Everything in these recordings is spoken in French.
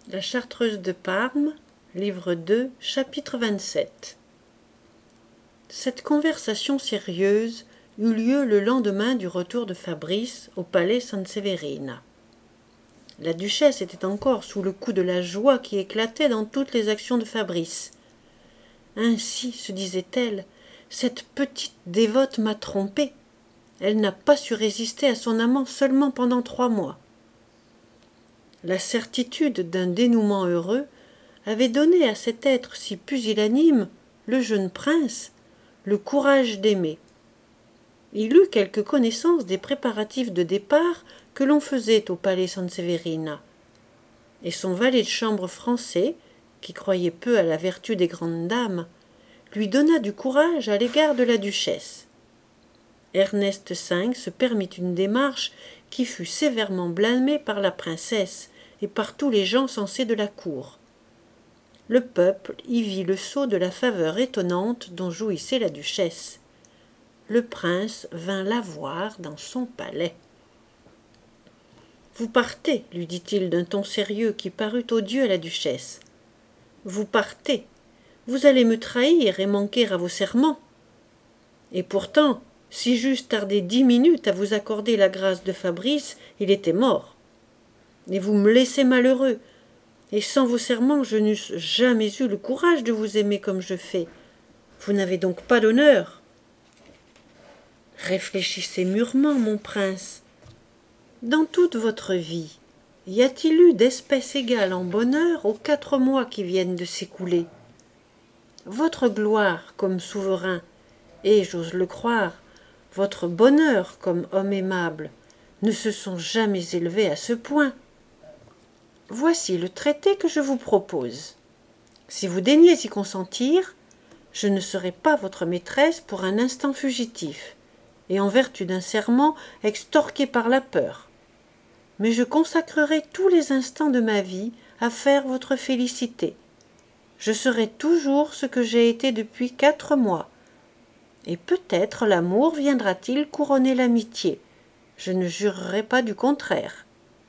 La Chartreuse de Parme, livre 2, chapitre 27. Cette conversation sérieuse eut lieu le lendemain du retour de Fabrice au palais Sanseverina. La duchesse était encore sous le coup de la joie qui éclatait dans toutes les actions de Fabrice. Ainsi, se disait-elle, cette petite dévote m'a trompée. Elle n'a pas su résister à son amant seulement pendant 3 mois. La certitude d'un dénouement heureux avait donné à cet être si pusillanime, le jeune prince, le courage d'aimer. Il eut quelque connaissance des préparatifs de départ que l'on faisait au palais Sanseverina, et son valet de chambre français, qui croyait peu à la vertu des grandes dames, lui donna du courage à l'égard de la duchesse. Ernest V se permit une démarche qui fut sévèrement blâmée par la princesse et par tous les gens sensés de la cour. Le peuple y vit le sceau de la faveur étonnante dont jouissait la duchesse. Le prince vint la voir dans son palais. « Vous partez, lui dit-il d'un ton sérieux qui parut odieux à la duchesse. Vous partez. Vous allez me trahir et manquer à vos serments. Et pourtant, si j'eusse tardé 10 minutes à vous accorder la grâce de Fabrice, il était mort. Et vous me laissez malheureux. Et sans vos serments, je n'eusse jamais eu le courage de vous aimer comme je fais. Vous n'avez donc pas d'honneur. Réfléchissez mûrement, mon prince. Dans toute votre vie, y a-t-il eu d'espèce égale en bonheur aux 4 mois qui viennent de s'écouler? Votre gloire comme souverain, et, j'ose le croire, votre bonheur comme homme aimable, ne se sont jamais élevés à ce point. Voici le traité que je vous propose. Si vous daignez y consentir, je ne serai pas votre maîtresse pour un instant fugitif, et en vertu d'un serment extorqué par la peur. Mais je consacrerai tous les instants de ma vie à faire votre félicité. Je serai toujours ce que j'ai été depuis 4 mois. Et peut-être l'amour viendra-t-il couronner l'amitié. Je ne jurerai pas du contraire.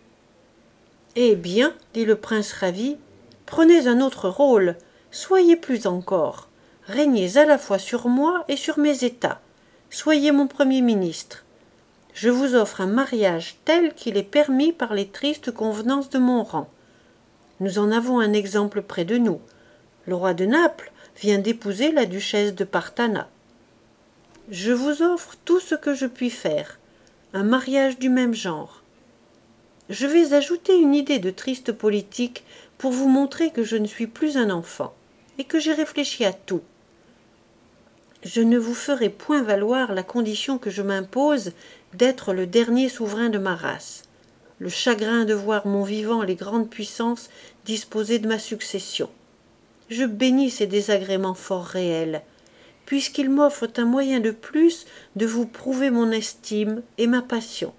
Eh bien, dit le prince ravi, prenez un autre rôle, soyez plus encore, régnez à la fois sur moi et sur mes états, soyez mon premier ministre. Je vous offre un mariage tel qu'il est permis par les tristes convenances de mon rang. Nous en avons un exemple près de nous. Le roi de Naples vient d'épouser la duchesse de Partana. Je vous offre tout ce que je puis faire, un mariage du même genre. Je vais ajouter une idée de triste politique pour vous montrer que je ne suis plus un enfant et que j'ai réfléchi à tout. Je ne vous ferai point valoir la condition que je m'impose d'être le dernier souverain de ma race, le chagrin de voir mon vivant les grandes puissances disposer de ma succession. Je bénis ces désagréments fort réels, puisqu'ils m'offrent un moyen de plus de vous prouver mon estime et ma passion.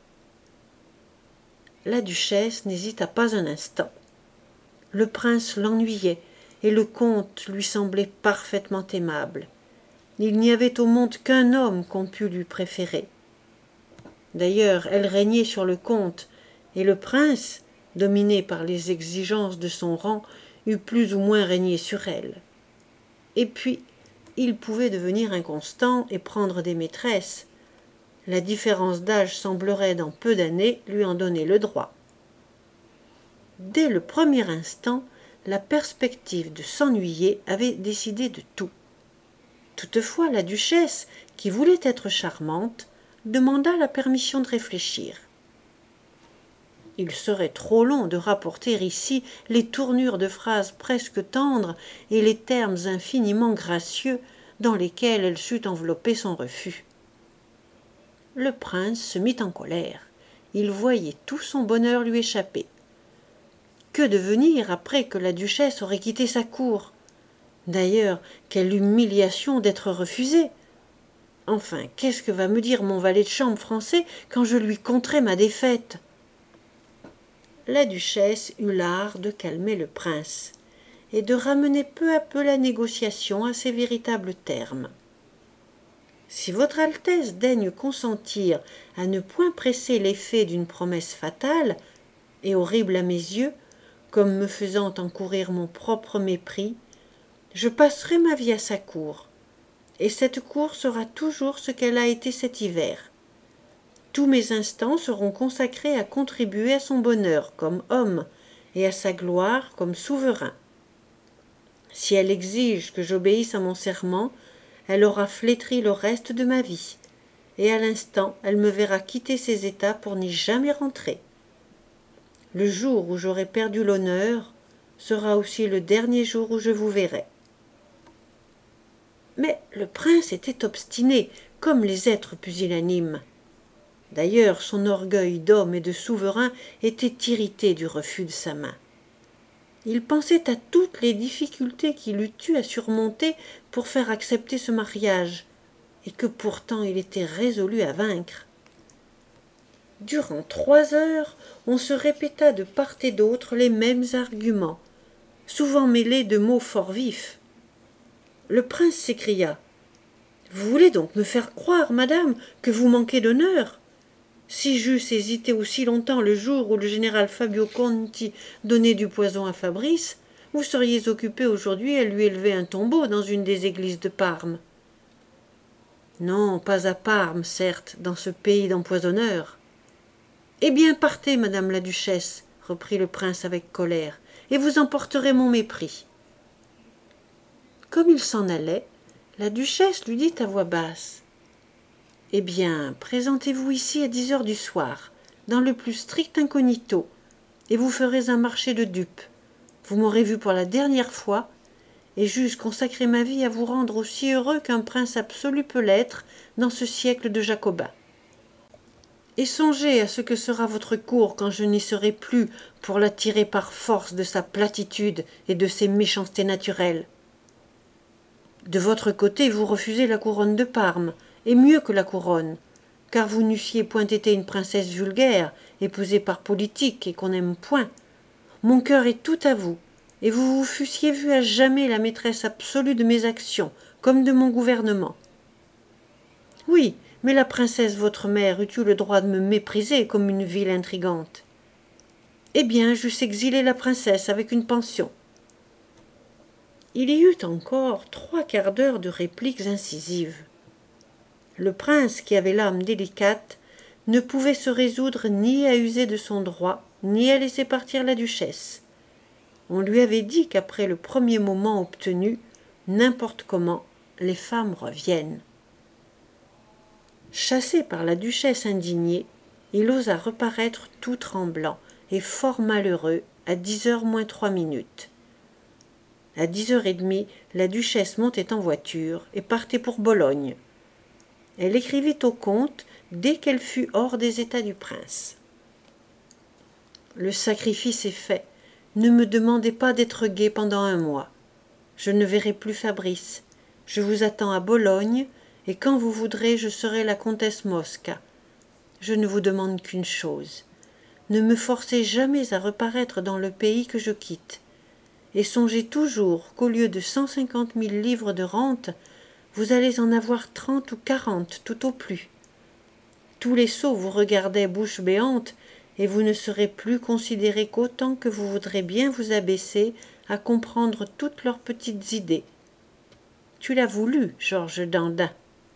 La duchesse n'hésita pas un instant. Le prince l'ennuyait, et le comte lui semblait parfaitement aimable. Il n'y avait au monde qu'un homme qu'on pût lui préférer. D'ailleurs, elle régnait sur le comte, et le prince, dominé par les exigences de son rang, eût plus ou moins régné sur elle. Et puis, il pouvait devenir inconstant et prendre des maîtresses. La différence d'âge semblerait dans peu d'années lui en donner le droit. Dès le premier instant, la perspective de s'ennuyer avait décidé de tout. Toutefois, la duchesse, qui voulait être charmante, demanda la permission de réfléchir. Il serait trop long de rapporter ici les tournures de phrases presque tendres et les termes infiniment gracieux dans lesquels elle sut envelopper son refus. Le prince se mit en colère. Il voyait tout son bonheur lui échapper. Que devenir après que la duchesse aurait quitté sa cour? D'ailleurs, quelle humiliation d'être refusée! Enfin, qu'est-ce que va me dire mon valet de chambre français quand je lui conterai ma défaite? La duchesse eut l'art de calmer le prince et de ramener peu à peu la négociation à ses véritables termes. Si votre Altesse daigne consentir à ne point presser l'effet d'une promesse fatale et horrible à mes yeux, comme me faisant encourir mon propre mépris, je passerai ma vie à sa cour, et cette cour sera toujours ce qu'elle a été cet hiver. Tous mes instants seront consacrés à contribuer à son bonheur comme homme et à sa gloire comme souverain. Si elle exige que j'obéisse à mon serment, elle aura flétri le reste de ma vie, et à l'instant elle me verra quitter ces états pour n'y jamais rentrer. Le jour où j'aurai perdu l'honneur sera aussi le dernier jour où je vous verrai. » Mais le prince était obstiné, comme les êtres pusillanimes. D'ailleurs, son orgueil d'homme et de souverain était irrité du refus de sa main. Il pensait à toutes les difficultés qu'il eût eu à surmonter pour faire accepter ce mariage, et que pourtant il était résolu à vaincre. Durant 3 heures, on se répéta de part et d'autre les mêmes arguments, souvent mêlés de mots fort vifs. Le prince s'écria: « Vous voulez donc me faire croire, madame, que vous manquez d'honneur ? Si j'eusse hésité aussi longtemps le jour où le général Fabio Conti donnait du poison à Fabrice, vous seriez occupé aujourd'hui à lui élever un tombeau dans une des églises de Parme. » « Non, pas à Parme, certes, dans ce pays d'empoisonneurs. »« Eh bien, partez, madame la duchesse, reprit le prince avec colère, et vous emporterez mon mépris. » Comme il s'en allait, la duchesse lui dit à voix basse: « Eh bien, présentez-vous ici à 10 heures du soir, dans le plus strict incognito, et vous ferez un marché de dupes. Vous m'aurez vu pour la dernière fois, et j'eusse consacré ma vie à vous rendre aussi heureux qu'un prince absolu peut l'être dans ce siècle de Jacobins. Et songez à ce que sera votre cour quand je n'y serai plus pour la tirer par force de sa platitude et de ses méchancetés naturelles. De votre côté, vous refusez la couronne de Parme, et mieux que la couronne, car vous n'eussiez point été une princesse vulgaire, épousée par politique et qu'on n'aime point. Mon cœur est tout à vous, et vous vous fussiez vue à jamais la maîtresse absolue de mes actions, comme de mon gouvernement. Oui, mais la princesse votre mère eût eu le droit de me mépriser comme une vile intrigante. Eh bien, j'eusse exilé la princesse avec une pension. » Il y eut encore 3/4 d'heure de répliques incisives. Le prince, qui avait l'âme délicate, ne pouvait se résoudre ni à user de son droit, ni à laisser partir la duchesse. On lui avait dit qu'après le premier moment obtenu, n'importe comment, les femmes reviennent. Chassé par la duchesse indignée, il osa reparaître tout tremblant et fort malheureux à 10h moins 3 minutes. À 10h30, la duchesse montait en voiture et partait pour Bologne. Elle écrivit au comte dès qu'elle fut hors des états du prince. « Le sacrifice est fait. Ne me demandez pas d'être gai pendant 1 mois. Je ne verrai plus Fabrice. Je vous attends à Bologne, et quand vous voudrez, je serai la comtesse Mosca. Je ne vous demande qu'une chose. Ne me forcez jamais à reparaître dans le pays que je quitte. Et songez toujours qu'au lieu de 150 000 livres de rente, vous allez en avoir 30 ou 40 tout au plus. Tous les sots vous regardaient bouche béante, et vous ne serez plus considéré qu'autant que vous voudrez bien vous abaisser à comprendre toutes leurs petites idées. Tu l'as voulu, Georges Dandin. »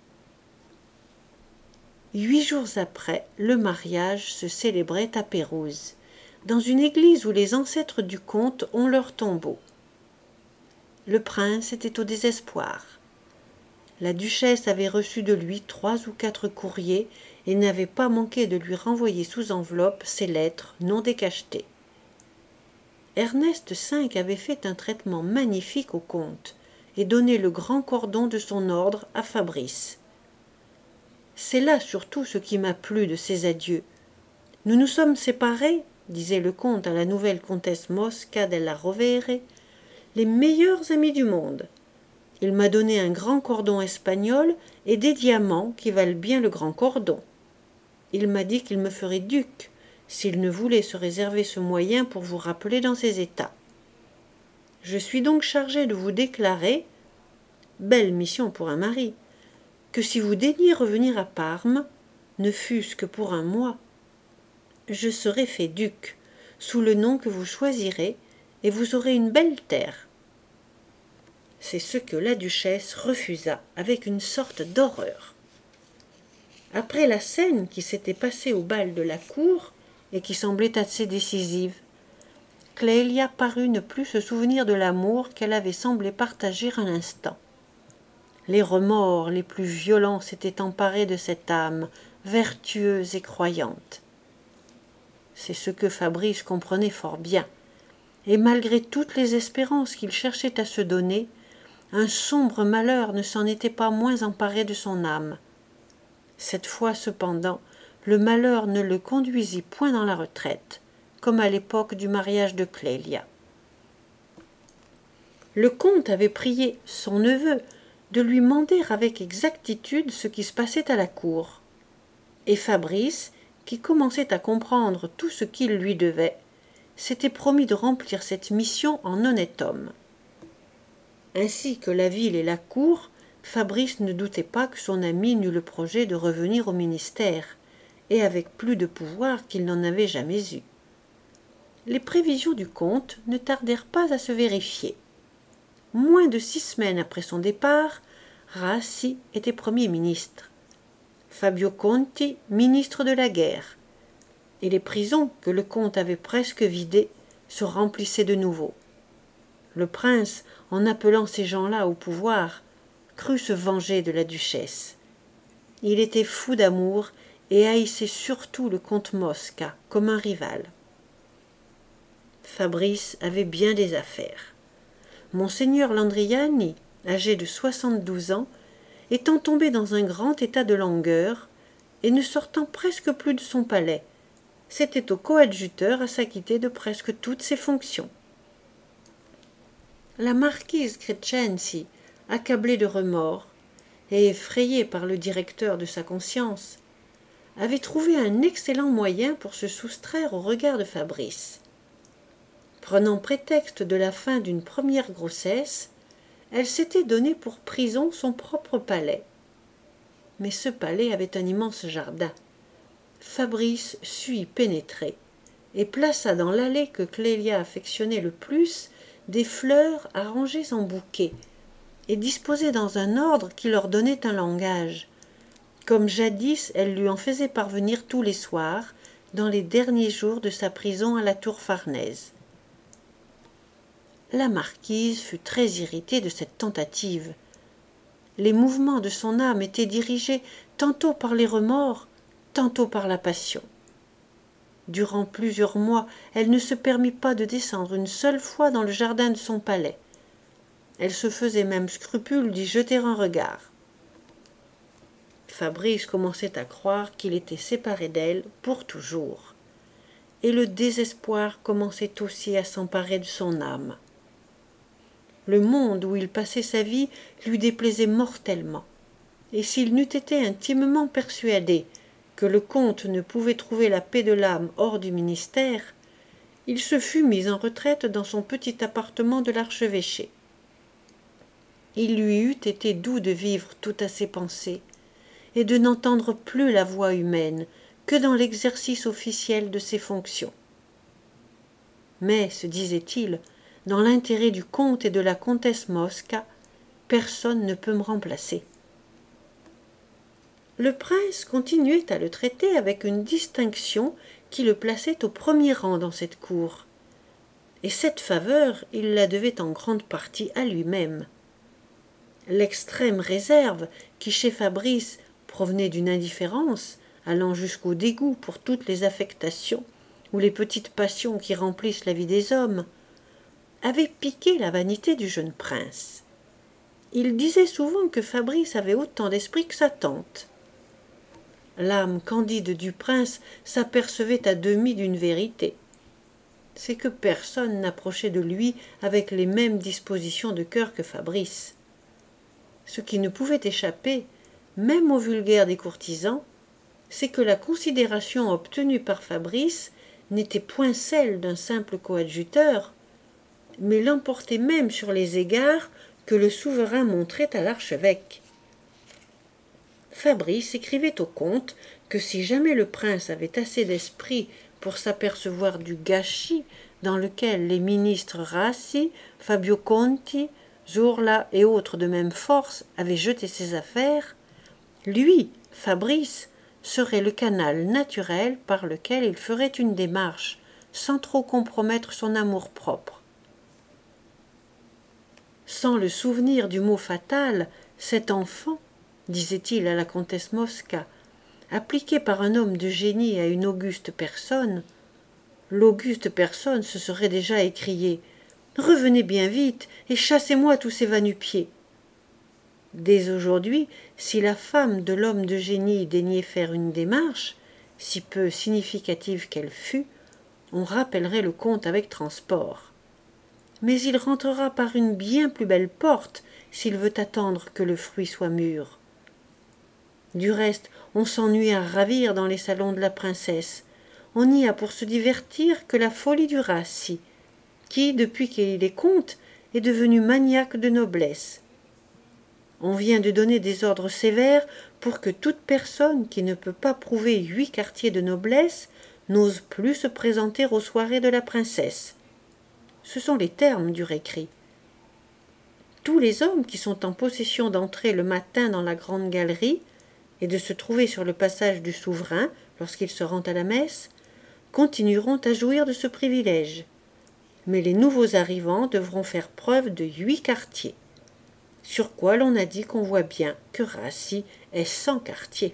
8 jours après, le mariage se célébrait à Pérouse, dans une église où les ancêtres du comte ont leur tombeau. Le prince était au désespoir. La duchesse avait reçu de lui 3 ou 4 courriers et n'avait pas manqué de lui renvoyer sous enveloppe ses lettres non décachetées. Ernest V avait fait un traitement magnifique au comte et donné le grand cordon de son ordre à Fabrice. C'est là surtout ce qui m'a plu de ces adieux. Nous nous sommes séparés, disait le comte à la nouvelle comtesse Mosca della Rovere, les meilleurs amis du monde. Il m'a donné un grand cordon espagnol et des diamants qui valent bien le grand cordon. Il m'a dit qu'il me ferait duc, s'il ne voulait se réserver ce moyen pour vous rappeler dans ses états. Je suis donc chargé de vous déclarer, belle mission pour un mari, que si vous daignez revenir à Parme, ne fût-ce que pour 1 mois, je serai fait duc, sous le nom que vous choisirez, et vous aurez une belle terre. » C'est ce que la duchesse refusa avec une sorte d'horreur. Après la scène qui s'était passée au bal de la cour et qui semblait assez décisive, Clélia parut ne plus se souvenir de l'amour qu'elle avait semblé partager un instant. Les remords les plus violents s'étaient emparés de cette âme vertueuse et croyante. C'est ce que Fabrice comprenait fort bien, et malgré toutes les espérances qu'il cherchait à se donner, un sombre malheur ne s'en était pas moins emparé de son âme. Cette fois cependant, le malheur ne le conduisit point dans la retraite, comme à l'époque du mariage de Clélia. Le comte avait prié son neveu de lui mander avec exactitude ce qui se passait à la cour, et Fabrice, qui commençait à comprendre tout ce qu'il lui devait, s'était promis de remplir cette mission en honnête homme. Ainsi que la ville et la cour, Fabrice ne doutait pas que son ami n'eût le projet de revenir au ministère, et avec plus de pouvoir qu'il n'en avait jamais eu. Les prévisions du comte ne tardèrent pas à se vérifier. Moins de 6 semaines après son départ, Rassi était Premier ministre, Fabio Conti ministre de la guerre, et les prisons que le comte avait presque vidées se remplissaient de nouveau. Le prince, en appelant ces gens-là au pouvoir, crut se venger de la duchesse. Il était fou d'amour et haïssait surtout le comte Mosca comme un rival. Fabrice avait bien des affaires. Monseigneur Landriani, âgé de 72 ans, étant tombé dans un grand état de langueur et ne sortant presque plus de son palais, c'était au coadjuteur à s'acquitter de presque toutes ses fonctions. La marquise Crescenzi, accablée de remords et effrayée par le directeur de sa conscience, avait trouvé un excellent moyen pour se soustraire au regard de Fabrice. Prenant prétexte de la fin d'une première grossesse, elle s'était donné pour prison son propre palais. Mais ce palais avait un immense jardin. Fabrice sut y pénétrer et plaça dans l'allée que Clélia affectionnait le plus des fleurs arrangées en bouquets et disposées dans un ordre qui leur donnait un langage, comme jadis elle lui en faisait parvenir tous les soirs dans les derniers jours de sa prison à la tour Farnèse. La marquise fut très irritée de cette tentative. Les mouvements de son âme étaient dirigés tantôt par les remords, tantôt par la passion. Durant plusieurs mois, elle ne se permit pas de descendre une seule fois dans le jardin de son palais. Elle se faisait même scrupule d'y jeter un regard. Fabrice commençait à croire qu'il était séparé d'elle pour toujours, et le désespoir commençait aussi à s'emparer de son âme. Le monde où il passait sa vie lui déplaisait mortellement, et s'il n'eût été intimement persuadé que le comte ne pouvait trouver la paix de l'âme hors du ministère, il se fût mis en retraite dans son petit appartement de l'archevêché. Il lui eût été doux de vivre tout à ses pensées, et de n'entendre plus la voix humaine que dans l'exercice officiel de ses fonctions. Mais, se disait-il, dans l'intérêt du comte et de la comtesse Mosca, personne ne peut me remplacer. Le prince continuait à le traiter avec une distinction qui le plaçait au premier rang dans cette cour, et cette faveur il la devait en grande partie à lui-même. L'extrême réserve qui chez Fabrice provenait d'une indifférence allant jusqu'au dégoût pour toutes les affectations ou les petites passions qui remplissent la vie des hommes, avait piqué la vanité du jeune prince. Il disait souvent que Fabrice avait autant d'esprit que sa tante. L'âme candide du prince s'apercevait à demi d'une vérité. C'est que personne n'approchait de lui avec les mêmes dispositions de cœur que Fabrice. Ce qui ne pouvait échapper, même aux vulgaires des courtisans, c'est que la considération obtenue par Fabrice n'était point celle d'un simple coadjuteur, mais l'emportait même sur les égards que le souverain montrait à l'archevêque. Fabrice écrivait au comte que si jamais le prince avait assez d'esprit pour s'apercevoir du gâchis dans lequel les ministres Rassi, Fabio Conti, Zurla et autres de même force avaient jeté ses affaires, lui, Fabrice, serait le canal naturel par lequel il ferait une démarche, sans trop compromettre son amour-propre. Sans le souvenir du mot fatal, cet enfant, disait-il à la comtesse Mosca, appliqué par un homme de génie à une auguste personne, l'auguste personne se serait déjà écriée « Revenez bien vite et chassez-moi tous ces va-nu-pieds !» Dès aujourd'hui, si la femme de l'homme de génie daignait faire une démarche, si peu significative qu'elle fût, on rappellerait le comte avec transport. Mais il rentrera par une bien plus belle porte s'il veut attendre que le fruit soit mûr. Du reste, on s'ennuie à ravir dans les salons de la princesse. On n'y a pour se divertir que la folie du Rassi, qui, depuis qu'il est comte, est devenu maniaque de noblesse. On vient de donner des ordres sévères pour que toute personne qui ne peut pas prouver 8 quartiers de noblesse n'ose plus se présenter aux soirées de la princesse. Ce sont les termes du récrit. Tous les hommes qui sont en possession d'entrer le matin dans la grande galerie et de se trouver sur le passage du souverain lorsqu'il se rend à la messe, continueront à jouir de ce privilège. Mais les nouveaux arrivants devront faire preuve de 8 quartiers. Sur quoi l'on a dit qu'on voit bien que Rassi est sans quartier.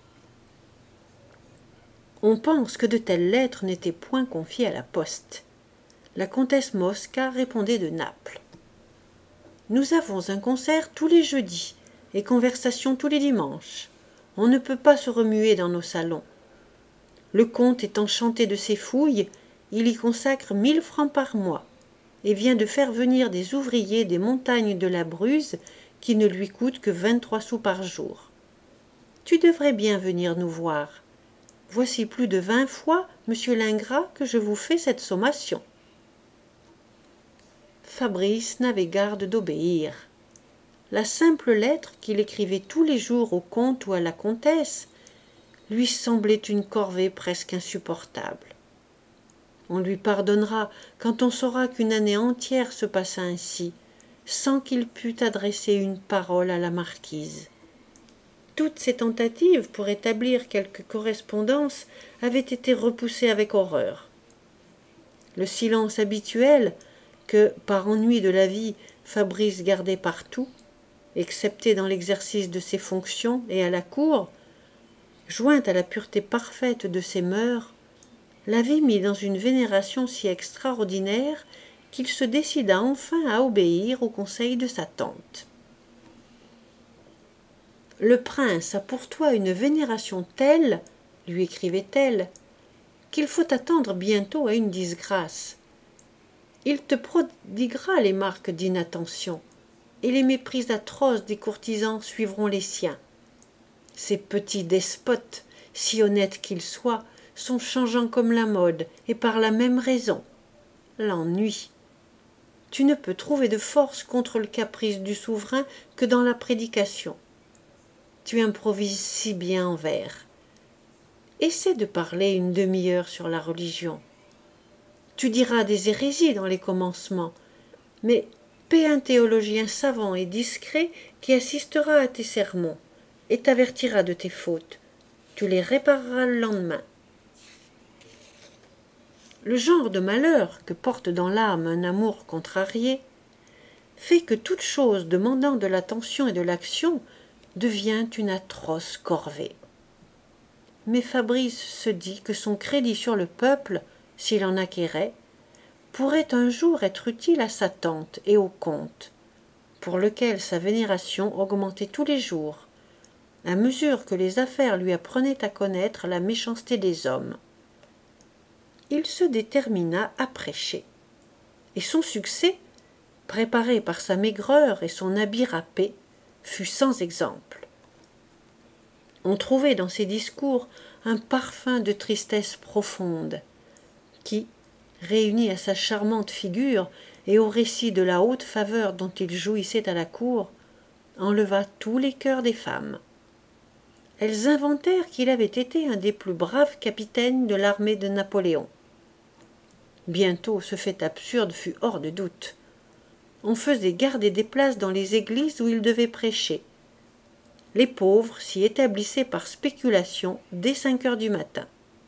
On pense que de telles lettres n'étaient point confiées à la poste. La comtesse Mosca répondait de Naples. Nous avons un concert tous les jeudis et conversation tous les dimanches. On ne peut pas se remuer dans nos salons. Le comte est enchanté de ses fouilles, il y consacre 1000 francs par mois et vient de faire venir des ouvriers des montagnes de la Bruse qui ne lui coûtent que 23 sous par jour. Tu devrais bien venir nous voir. Voici plus de 20 fois, monsieur l'ingrat, que je vous fais cette sommation. Fabrice n'avait garde d'obéir. La simple lettre qu'il écrivait tous les jours au comte ou à la comtesse lui semblait une corvée presque insupportable. On lui pardonnera quand on saura qu'une année entière se passa ainsi, sans qu'il pût adresser une parole à la marquise. Toutes ses tentatives pour établir quelque correspondance avaient été repoussées avec horreur. Le silence habituel que, par ennui de la vie, Fabrice gardait partout, excepté dans l'exercice de ses fonctions et à la cour, joint à la pureté parfaite de ses mœurs, l'avait mis dans une vénération si extraordinaire qu'il se décida enfin à obéir au conseil de sa tante. « Le prince a pour toi une vénération telle, lui écrivait-elle, qu'il faut attendre bientôt à une disgrâce. Il te prodiguera les marques d'inattention, et les méprises atroces des courtisans suivront les siens. Ces petits despotes, si honnêtes qu'ils soient, sont changeants comme la mode, et par la même raison. L'ennui. Tu ne peux trouver de force contre le caprice du souverain que dans la prédication. Tu improvises si bien en vers. Essaie de parler une demi-heure sur la religion. Tu diras des hérésies dans les commencements, mais paie un théologien savant et discret qui assistera à tes sermons et t'avertira de tes fautes. Tu les répareras le lendemain. Le genre de malheur que porte dans l'âme un amour contrarié fait que toute chose demandant de l'attention et de l'action devient une atroce corvée. Mais Fabrice se dit que son crédit sur le peuple, s'il en acquérait, pourrait un jour être utile à sa tante et au comte, pour lequel sa vénération augmentait tous les jours, à mesure que les affaires lui apprenaient à connaître la méchanceté des hommes. Il se détermina à prêcher, et son succès, préparé par sa maigreur et son habit râpé, fut sans exemple. On trouvait dans ses discours un parfum de tristesse profonde, qui, réuni à sa charmante figure et au récit de la haute faveur dont il jouissait à la cour, enleva tous les cœurs des femmes. Elles inventèrent qu'il avait été un des plus braves capitaines de l'armée de Napoléon. Bientôt ce fait absurde fut hors de doute. On faisait garder des places dans les églises où il devait prêcher. Les pauvres s'y établissaient par spéculation dès 5 heures du matin.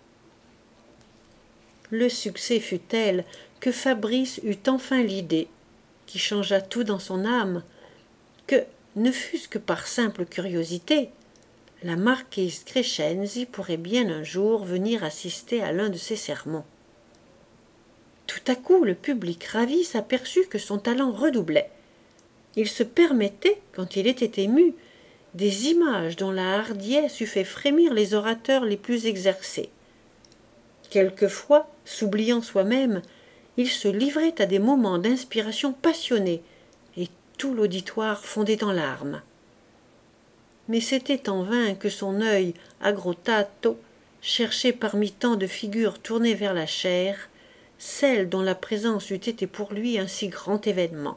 Le succès fut tel que Fabrice eut enfin l'idée, qui changea tout dans son âme, que, ne fût-ce que par simple curiosité, la marquise Crescenzi pourrait bien un jour venir assister à l'un de ses sermons. Tout à coup, le public ravi s'aperçut que son talent redoublait. Il se permettait, quand il était ému, des images dont la hardiesse eût fait frémir les orateurs les plus exercés. Quelquefois, s'oubliant soi-même, il se livrait à des moments d'inspiration passionnée, et tout l'auditoire fondait en larmes. Mais c'était en vain que son œil aggrottato cherchait parmi tant de figures tournées vers la chair, celle dont la présence eût été pour lui un si grand événement.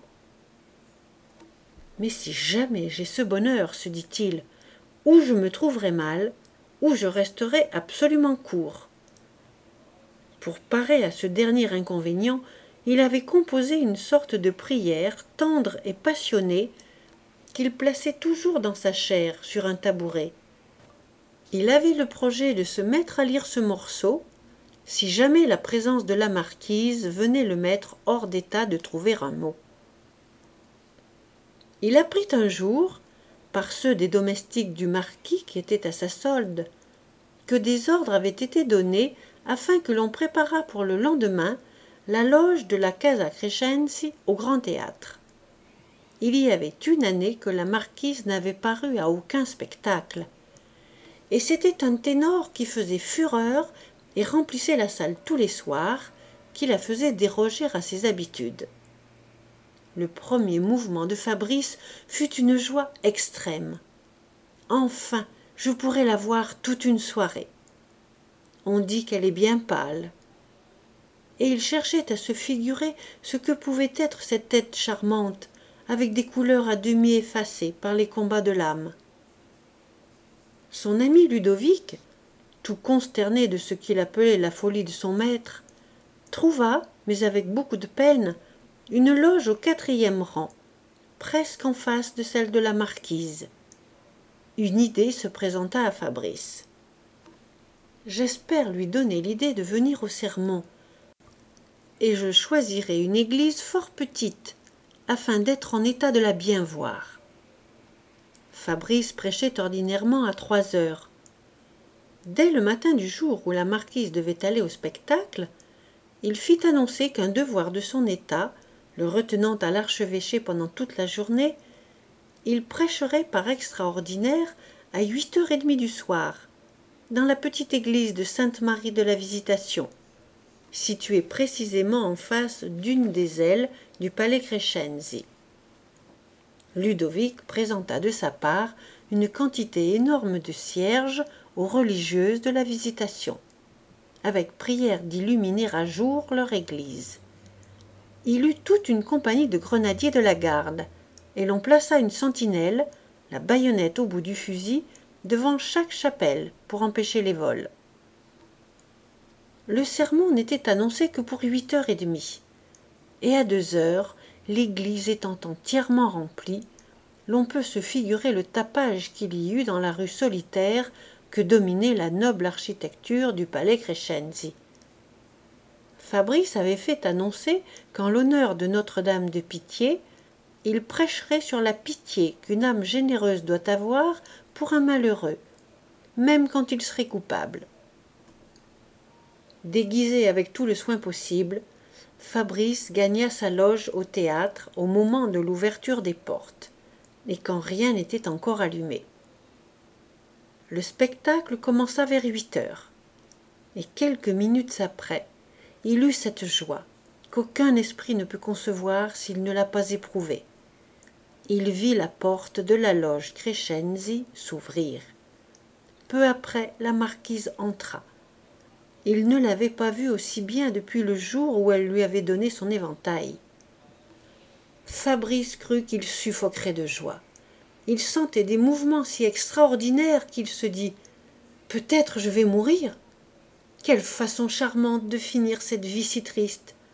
« Mais si jamais j'ai ce bonheur, se dit-il, ou je me trouverai mal, ou je resterai absolument court. » Pour parer à ce dernier inconvénient, il avait composé une sorte de prière tendre et passionnée qu'il plaçait toujours dans sa chaire sur un tabouret. Il avait le projet de se mettre à lire ce morceau, si jamais la présence de la marquise venait le mettre hors d'état de trouver un mot. Il apprit un jour, par ceux des domestiques du marquis qui étaient à sa solde, que des ordres avaient été donnés afin que l'on préparât pour le lendemain la loge de la Casa Crescenzi au Grand Théâtre. Il y avait une année que la marquise n'avait paru à aucun spectacle, et c'était un ténor qui faisait fureur et remplissait la salle tous les soirs, qui la faisait déroger à ses habitudes. Le premier mouvement de Fabrice fut une joie extrême. Enfin, je pourrais la voir toute une soirée. On dit qu'elle est bien pâle. Et il cherchait à se figurer ce que pouvait être cette tête charmante, avec des couleurs à demi effacées par les combats de l'âme. Son ami Ludovic, tout consterné de ce qu'il appelait la folie de son maître, trouva, mais avec beaucoup de peine, une loge au 4e rang, presque en face de celle de la marquise. Une idée se présenta à Fabrice. « J'espère lui donner l'idée de venir au sermon, et je choisirai une église fort petite, afin d'être en état de la bien voir. » Fabrice prêchait ordinairement à 3 heures. Dès le matin du jour où la marquise devait aller au spectacle, il fit annoncer qu'un devoir de son état, le retenant à l'archevêché pendant toute la journée, il prêcherait par extraordinaire à 8h30 du soir, dans la petite église de Sainte-Marie de la Visitation, située précisément en face d'une des ailes du palais Crescenzi. Ludovic présenta de sa part une quantité énorme de cierges aux religieuses de la Visitation, avec prière d'illuminer à jour leur église. Il eut toute une compagnie de grenadiers de la garde, et l'on plaça une sentinelle, la baïonnette au bout du fusil, devant chaque chapelle pour empêcher les vols. Le sermon n'était annoncé que pour 8h30, et à 2h, l'église étant entièrement remplie, l'on peut se figurer le tapage qu'il y eut dans la rue solitaire que dominait la noble architecture du palais Crescenzi. Fabrice avait fait annoncer qu'en l'honneur de Notre-Dame de Pitié, il prêcherait sur la pitié qu'une âme généreuse doit avoir pour un malheureux, même quand il serait coupable. Déguisé avec tout le soin possible, Fabrice gagna sa loge au théâtre au moment de l'ouverture des portes, et quand rien n'était encore allumé. Le spectacle commença vers 8h, et quelques minutes après, il eut cette joie qu'aucun esprit ne peut concevoir s'il ne l'a pas éprouvée. Il vit la porte de la loge Crescenzi s'ouvrir. Peu après, la marquise entra. Il ne l'avait pas vue aussi bien depuis le jour où elle lui avait donné son éventail. Fabrice crut qu'il suffoquerait de joie. Il sentait des mouvements si extraordinaires qu'il se dit « Peut-être je vais mourir !» Quelle façon charmante de finir cette vie si triste.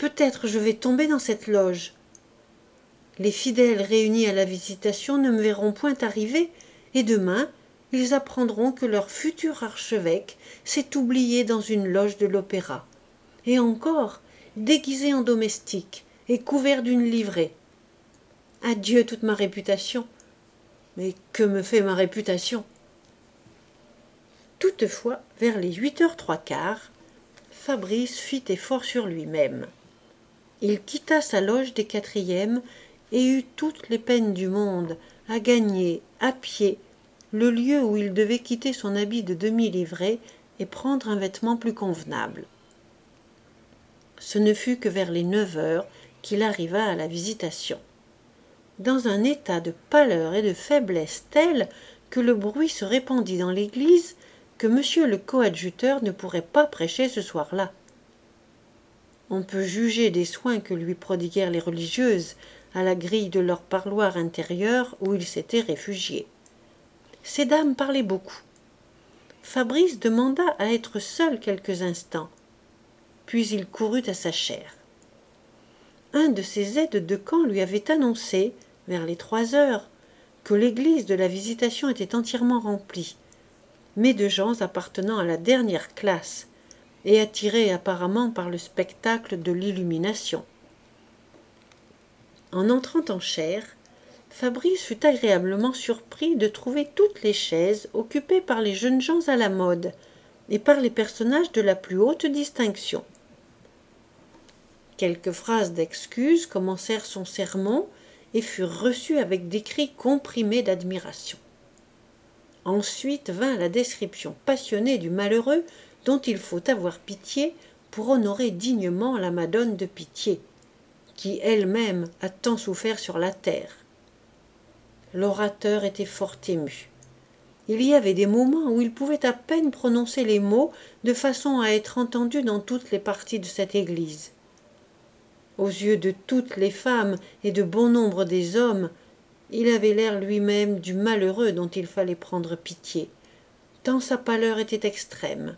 peut-être je vais tomber dans cette loge. Les fidèles réunis à la visitation ne me verront point arriver, et demain ils apprendront que leur futur archevêque s'est oublié dans une loge de l'opéra, et encore déguisé en domestique et couvert d'une livrée. Adieu toute ma réputation. Mais que me fait ma réputation? Toutefois, vers les 8h15, Fabrice fit effort sur lui-même. Il quitta sa loge des quatrièmes et eut toutes les peines du monde à gagner, à pied, le lieu où il devait quitter son habit de demi-livrée et prendre un vêtement plus convenable. Ce ne fut que vers les 9h qu'il arriva à la visitation, dans un état de pâleur et de faiblesse tel que le bruit se répandit dans l'église que monsieur le coadjuteur ne pourrait pas prêcher ce soir-là. On peut juger des soins que lui prodiguèrent les religieuses à la grille de leur parloir intérieur où il s'était réfugié. Ces dames parlaient beaucoup. Fabrice demanda à être seul quelques instants, puis il courut à sa chaire. Un de ses aides de camp lui avait annoncé, vers les 3h, que l'église de la Visitation était entièrement remplie, mais de gens appartenant à la dernière classe, et attirés apparemment par le spectacle de l'illumination. En entrant en chaire, Fabrice fut agréablement surpris de trouver toutes les chaises occupées par les jeunes gens à la mode et par les personnages de la plus haute distinction. Quelques phrases d'excuses commencèrent son sermon et furent reçues avec des cris comprimés d'admiration. Ensuite vint la description passionnée du malheureux dont il faut avoir pitié pour honorer dignement la Madone de Pitié, qui elle-même a tant souffert sur la terre. L'orateur était fort ému. Il y avait des moments où il pouvait à peine prononcer les mots de façon à être entendu dans toutes les parties de cette église. Aux yeux de toutes les femmes et de bon nombre des hommes, il avait l'air lui-même du malheureux dont il fallait prendre pitié, tant sa pâleur était extrême.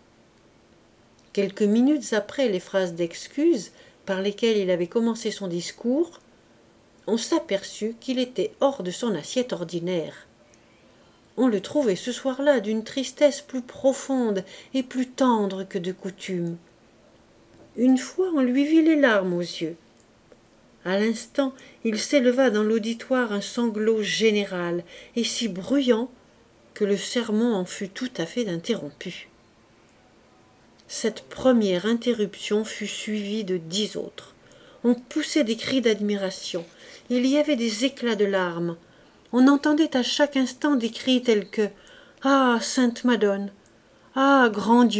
Quelques minutes après les phrases d'excuses par lesquelles il avait commencé son discours, on s'aperçut qu'il était hors de son assiette ordinaire. On le trouvait ce soir-là d'une tristesse plus profonde et plus tendre que de coutume. Une fois on lui vit les larmes aux yeux. À l'instant, il s'éleva dans l'auditoire un sanglot général et si bruyant que le sermon en fut tout à fait interrompu. Cette première interruption fut suivie de 10 autres. On poussait des cris d'admiration. Il y avait des éclats de larmes. On entendait à chaque instant des cris tels que « Ah, Sainte Madone ! Ah, grand Dieu !»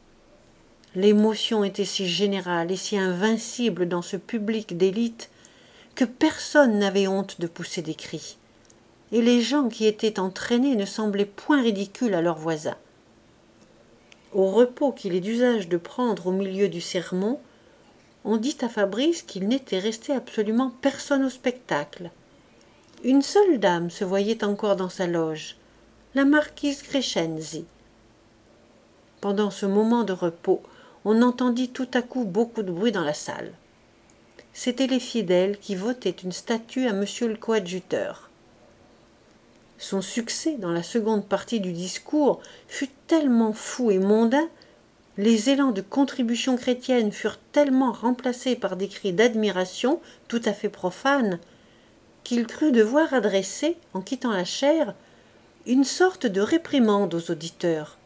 L'émotion était si générale et si invincible dans ce public d'élite que personne n'avait honte de pousser des cris, et les gens qui étaient entraînés ne semblaient point ridicules à leurs voisins. Au repos qu'il est d'usage de prendre au milieu du sermon, on dit à Fabrice qu'il n'était resté absolument personne au spectacle. Une seule dame se voyait encore dans sa loge, la marquise Crescenzi. Pendant ce moment de repos, on entendit tout à coup beaucoup de bruit dans la salle. C'étaient les fidèles qui votaient une statue à monsieur le coadjuteur. Son succès dans la seconde partie du discours fut tellement fou et mondain, les élans de contribution chrétienne furent tellement remplacés par des cris d'admiration tout à fait profanes, qu'il crut devoir adresser, en quittant la chaire, une sorte de réprimande aux auditeurs.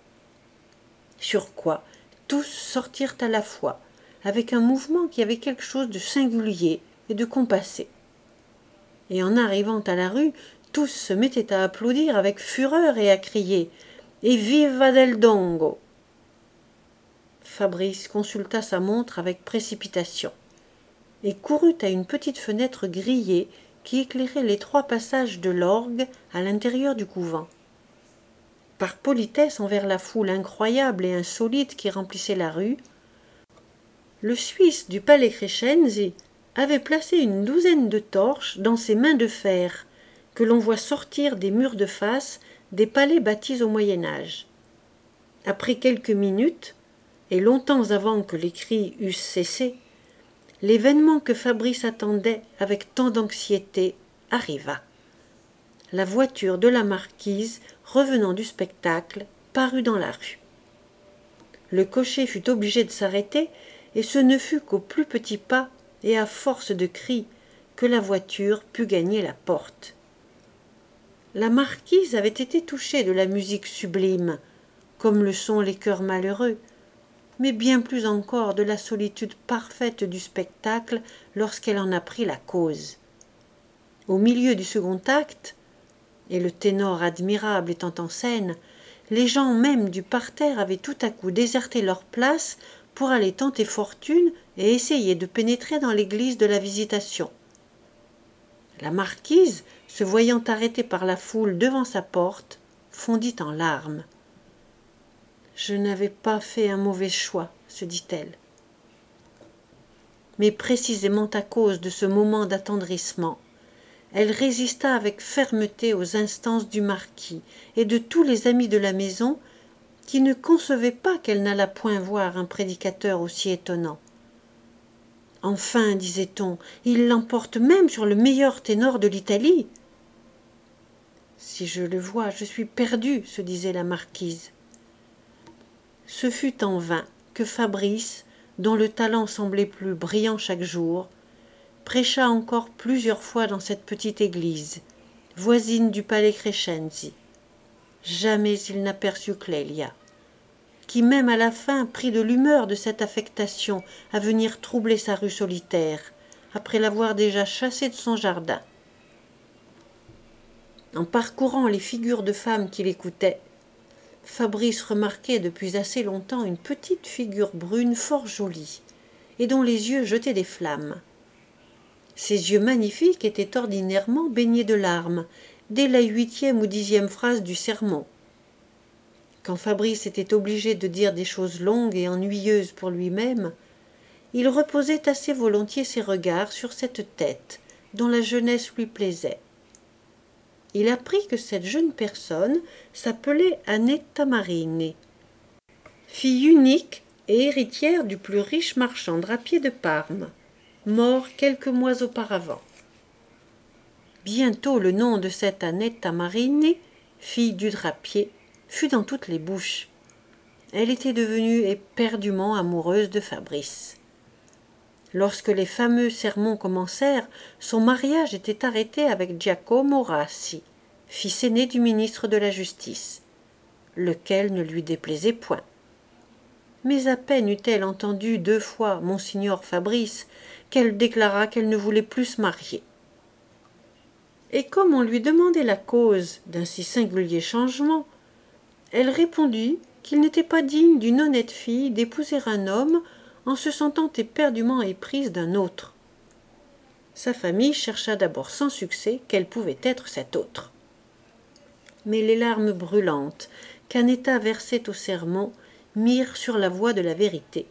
Sur quoi tous sortirent à la fois, avec un mouvement qui avait quelque chose de singulier et de compassé. Et en arrivant à la rue, tous se mettaient à applaudir avec fureur et à crier « Et viva del Dongo !» Fabrice consulta sa montre avec précipitation et courut à une petite fenêtre grillée qui éclairait les 3 passages de l'orgue à l'intérieur du couvent. Par politesse envers la foule incroyable et insolite qui remplissait la rue, le Suisse du palais Crescenzi avait placé une 12aine de torches dans ses mains de fer que l'on voit sortir des murs de face des palais bâtis au Moyen-Âge. Après quelques minutes, et longtemps avant que les cris eussent cessé, l'événement que Fabrice attendait avec tant d'anxiété arriva. La voiture de la marquise, revenant du spectacle, parut dans la rue. Le cocher fut obligé de s'arrêter, et ce ne fut qu'au plus petit pas et à force de cris que la voiture put gagner la porte. La marquise avait été touchée de la musique sublime, comme le sont les cœurs malheureux, mais bien plus encore de la solitude parfaite du spectacle lorsqu'elle en apprit la cause. Au milieu du second acte, et le ténor admirable étant en scène, les gens même du parterre avaient tout à coup déserté leur place pour aller tenter fortune et essayer de pénétrer dans l'église de la Visitation. La marquise, se voyant arrêtée par la foule devant sa porte, fondit en larmes. « Je n'avais pas fait un mauvais choix, » se dit-elle. Mais précisément à cause de ce moment d'attendrissement, elle résista avec fermeté aux instances du marquis et de tous les amis de la maison qui ne concevaient pas qu'elle n'allât point voir un prédicateur aussi étonnant. « Enfin, disait-on, il l'emporte même sur le meilleur ténor de l'Italie. »« Si je le vois, je suis perdue, » se disait la marquise. Ce fut en vain que Fabrice, dont le talent semblait plus brillant chaque jour, prêcha encore plusieurs fois dans cette petite église, voisine du palais Crescenzi. Jamais il n'aperçut Clélia, qui même à la fin prit de l'humeur de cette affectation à venir troubler sa rue solitaire, après l'avoir déjà chassée de son jardin. En parcourant les figures de femmes qui l'écoutaient, Fabrice remarquait depuis assez longtemps une petite figure brune fort jolie, et dont les yeux jetaient des flammes. Ses yeux magnifiques étaient ordinairement baignés de larmes, dès la 8e ou 10e phrase du sermon. Quand Fabrice était obligé de dire des choses longues et ennuyeuses pour lui-même, il reposait assez volontiers ses regards sur cette tête, dont la jeunesse lui plaisait. Il apprit que cette jeune personne s'appelait Annetta Marini, fille unique et héritière du plus riche marchand drapier de Parme, mort quelques mois auparavant. Bientôt le nom de cette Annetta Marini, fille du drapier, fut dans toutes les bouches. Elle était devenue éperdument amoureuse de Fabrice. Lorsque les fameux sermons commencèrent, son mariage était arrêté avec Giacomo Rassi, fils aîné du ministre de la Justice, lequel ne lui déplaisait point. Mais à peine eut-elle entendu 2 fois Monseigneur Fabrice qu'elle déclara qu'elle ne voulait plus se marier. Et comme on lui demandait la cause d'un si singulier changement, elle répondit qu'il n'était pas digne d'une honnête fille d'épouser un homme en se sentant éperdument éprise d'un autre. Sa famille chercha d'abord sans succès quel pouvait être cet autre. Mais les larmes brûlantes qu'Annetta versait au sermon mirent sur la voie de la vérité.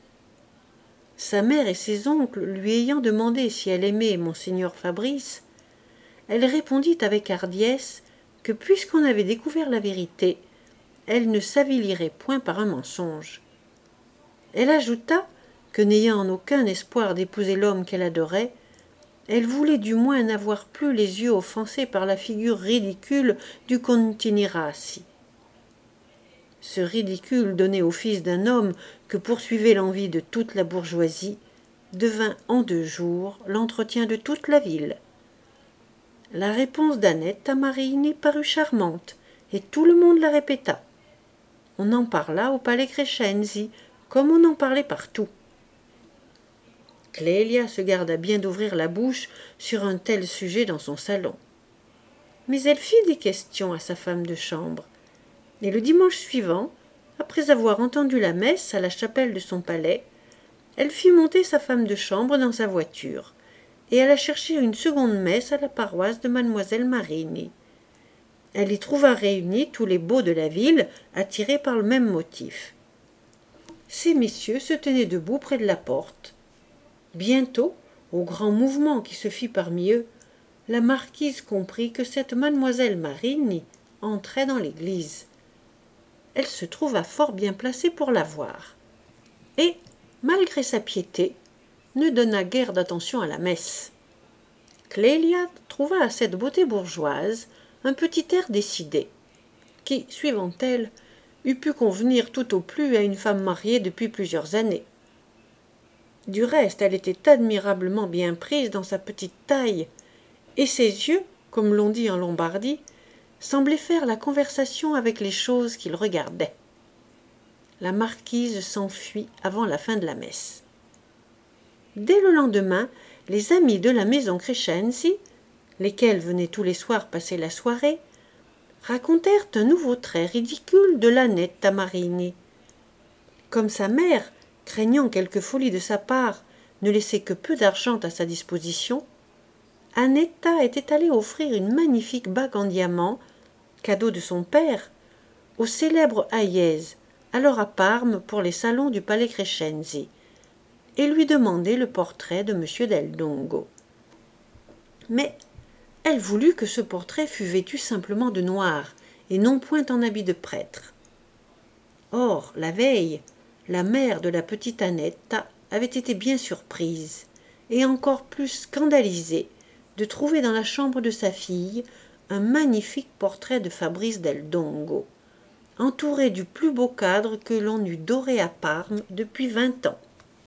Sa mère et ses oncles lui ayant demandé si elle aimait Monseigneur Fabrice, elle répondit avec hardiesse que puisqu'on avait découvert la vérité, elle ne s'avilirait point par un mensonge. Elle ajouta que, n'ayant aucun espoir d'épouser l'homme qu'elle adorait, elle voulait du moins n'avoir plus les yeux offensés par la figure ridicule du Contini Rassi. Ce ridicule donné au fils d'un homme que poursuivait l'envie de toute la bourgeoisie devint en 2 jours l'entretien de toute la ville. La réponse d'Annetta Marini parut charmante, et tout le monde la répéta. On en parla au palais Crescenzi, comme on en parlait partout. Clélia se garda bien d'ouvrir la bouche sur un tel sujet dans son salon. Mais elle fit des questions à sa femme de chambre, et le dimanche suivant, après avoir entendu la messe à la chapelle de son palais, elle fit monter sa femme de chambre dans sa voiture, et alla chercher une seconde messe à la paroisse de mademoiselle Marini. Elle y trouva réunis tous les beaux de la ville, attirés par le même motif. Ces messieurs se tenaient debout près de la porte. Bientôt, au grand mouvement qui se fit parmi eux, la marquise comprit que cette mademoiselle Marini entrait dans l'église. Elle se trouva fort bien placée pour la voir. Et, malgré sa piété, ne donna guère d'attention à la messe. Clélia trouva à cette beauté bourgeoise un petit air décidé, qui, suivant elle, eût pu convenir tout au plus à une femme mariée depuis plusieurs années. Du reste, elle était admirablement bien prise dans sa petite taille, et ses yeux, comme l'on dit en Lombardie, semblaient faire la conversation avec les choses qu'ils regardaient. La marquise s'enfuit avant la fin de la messe. Dès le lendemain, les amis de la maison Crescenzi, lesquels venaient tous les soirs passer la soirée, racontèrent un nouveau trait ridicule de l'Annetta Marini. Comme sa mère, craignant quelque folie de sa part, ne laissait que peu d'argent à sa disposition, Annetta était allée offrir une magnifique bague en diamant, cadeau de son père, au célèbre Hayez, alors à Parme pour les salons du palais Crescenzi, et lui demander le portrait de M. del Dongo. Mais elle voulut que ce portrait fût vêtu simplement de noir, et non point en habit de prêtre. Or, la veille, la mère de la petite Annetta avait été bien surprise, et encore plus scandalisée, de trouver dans la chambre de sa fille un magnifique portrait de Fabrice del Dongo, entouré du plus beau cadre que l'on eût doré à Parme depuis 20 ans.